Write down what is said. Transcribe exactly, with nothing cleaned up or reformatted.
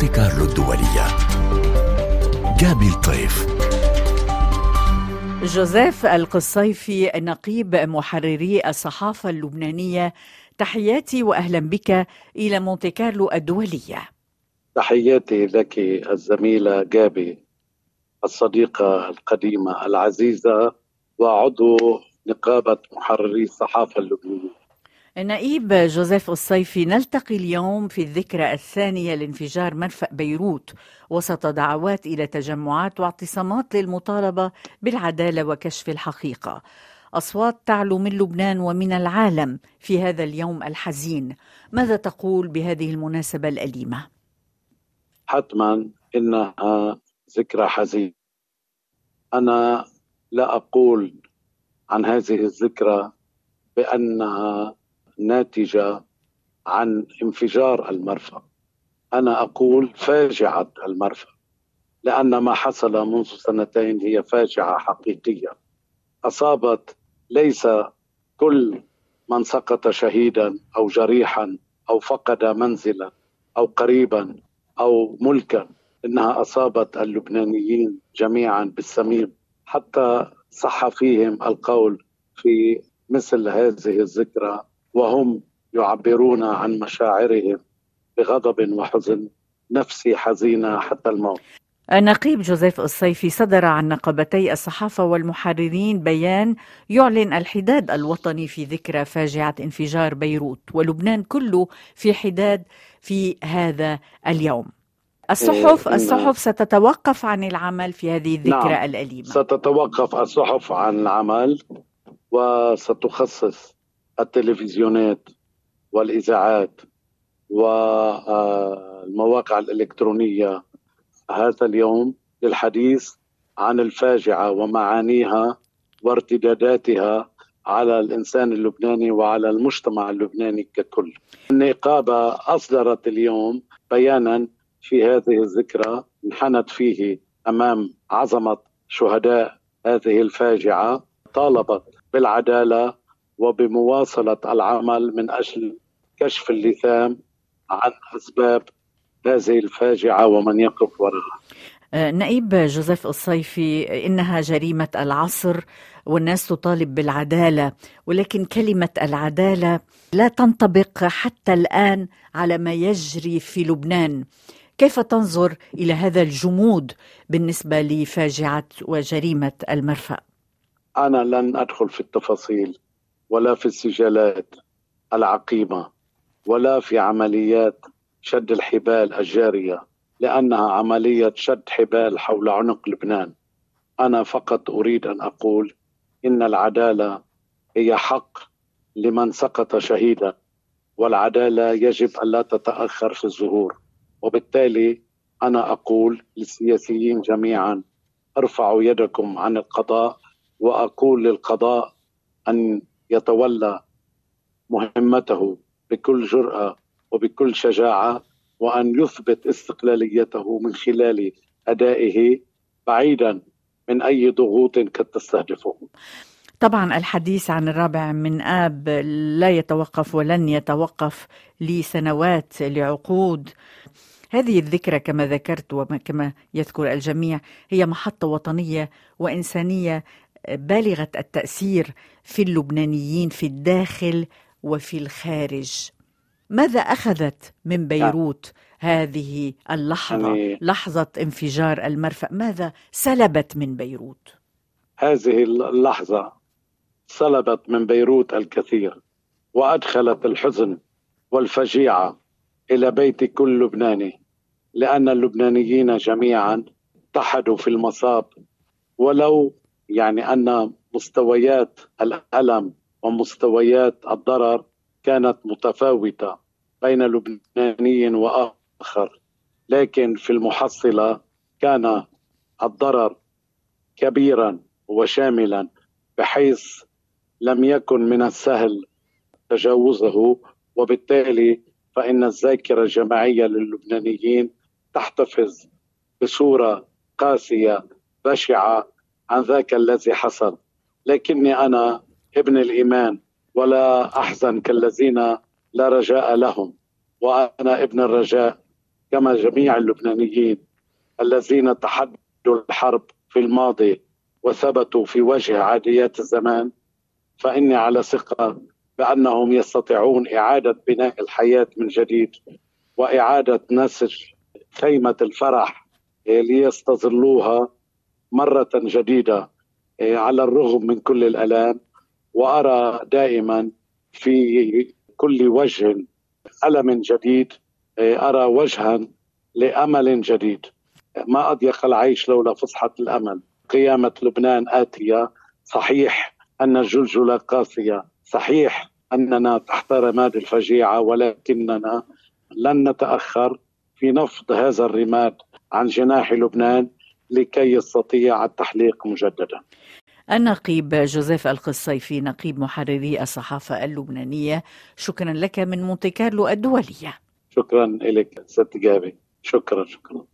مونتي كارلو الدولية. جابي الطيف. جوزيف القصيفي، نقيب محرري الصحافة اللبنانية، تحياتي وأهلا بك إلى مونتي كارلو الدولية. تحياتي لك الزميلة جابي، الصديقة القديمة العزيزة وعضو نقابة محرري الصحافة اللبنانية. نقيب جوزيف الصيفي، نلتقي اليوم في الذكرى الثانية لانفجار مرفأ بيروت وسط دعوات إلى تجمعات واعتصامات للمطالبة بالعدالة وكشف الحقيقة. أصوات تعلو من لبنان ومن العالم في هذا اليوم الحزين. ماذا تقول بهذه المناسبة الأليمة؟ حتما إنها ذكرى حزينة. أنا لا أقول عن هذه الذكرى بأنها ناتجة عن انفجار المرفأ، أنا أقول فاجعة المرفأ، لأن ما حصل منذ سنتين هي فاجعة حقيقية أصابت ليس كل من سقط شهيدا أو جريحا أو فقد منزلا أو قريبا أو ملكا، إنها أصابت اللبنانيين جميعا بالسميم. حتى صح فيهم القول في مثل هذه الذكرى وهم يعبرون عن مشاعرهم بغضب وحزن، نفسي حزينة حتى الموت. النقيب جوزيف الصيفي، صدر عن نقابتي الصحافة والمحررين بيان يعلن الحداد الوطني في ذكرى فاجعة انفجار بيروت، ولبنان كله في حداد في هذا اليوم. الصحف إيه الصحف ستتوقف عن العمل في هذه الذكرى نعم الأليمة. ستتوقف الصحف عن العمل وستخصص التلفزيونات والإذاعات والمواقع الإلكترونية هذا اليوم للحديث عن الفاجعة ومعانيها وارتداداتها على الإنسان اللبناني وعلى المجتمع اللبناني ككل. النقابة أصدرت اليوم بيانا في هذه الذكرى انحنت فيه أمام عظمة شهداء هذه الفاجعة، طالبت بالعدالة وبمواصلة العمل من أجل كشف اللثام عن أسباب هذه الفاجعة ومن يقف وراءها. نقيب جوزيف الصيفي، إنها جريمة العصر والناس تطالب بالعدالة، ولكن كلمة العدالة لا تنطبق حتى الآن على ما يجري في لبنان. كيف تنظر إلى هذا الجمود بالنسبة لفاجعة وجريمة المرفأ؟ أنا لن أدخل في التفاصيل ولا في السجالات العقيمة ولا في عمليات شد الحبال الجارية، لأنها عملية شد حبال حول عنق لبنان. أنا فقط أريد أن أقول إن العدالة هي حق لمن سقط شهيدا، والعدالة يجب أن لا تتأخر في الظهور. وبالتالي أنا أقول للسياسيين جميعا ارفعوا يدكم عن القضاء، وأقول للقضاء أن يتولى مهمته بكل جرأة وبكل شجاعة، وأن يثبت استقلاليته من خلال أدائه بعيدا من أي ضغوط قد تستهدفه. طبعا الحديث عن الرابع من آب لا يتوقف ولن يتوقف لسنوات لعقود. هذه الذكرى كما ذكرت وكما يذكر الجميع هي محطة وطنية وإنسانية بالغة التأثير في اللبنانيين في الداخل وفي الخارج. ماذا أخذت من بيروت هذه اللحظة، يعني لحظة انفجار المرفأ؟ ماذا سلبت من بيروت؟ هذه اللحظة سلبت من بيروت الكثير، وأدخلت الحزن والفجيعة إلى بيت كل لبناني، لأن اللبنانيين جميعا اتحدوا في المصاب، ولو يعني أن مستويات الألم ومستويات الضرر كانت متفاوتة بين لبناني وآخر، لكن في المحصلة كان الضرر كبيرا وشاملا بحيث لم يكن من السهل تجاوزه. وبالتالي فإن الذاكرة الجماعية للبنانيين تحتفظ بصورة قاسية بشعة عن ذاك الذي حصل. لكني أنا ابن الإيمان ولا أحزن كالذين لا رجاء لهم، وأنا ابن الرجاء، كما جميع اللبنانيين الذين تحدوا الحرب في الماضي وثبتوا في وجه عاديات الزمان، فإني على ثقة بأنهم يستطيعون إعادة بناء الحياة من جديد وإعادة نسج خيمة الفرح ليستظلوها مرة جديدة على الرغم من كل الآلام. وأرى دائما في كل وجه ألم جديد أرى وجها لأمل جديد. ما أضيق العيش لولا فسحة الأمل. قيامة لبنان آتية. صحيح أن الجلجلة قاسية، صحيح أننا تحت رماد الفجيعة، ولكننا لن نتأخر في نفض هذا الرماد عن جناح لبنان لكي يستطيع التحليق مجددا. النقيب جوزيف القصيفي، نقيب محرري الصحافة اللبنانية، شكرا لك من مونتي كارلو الدولية. شكرا لك ست جابي. شكرا شكرا.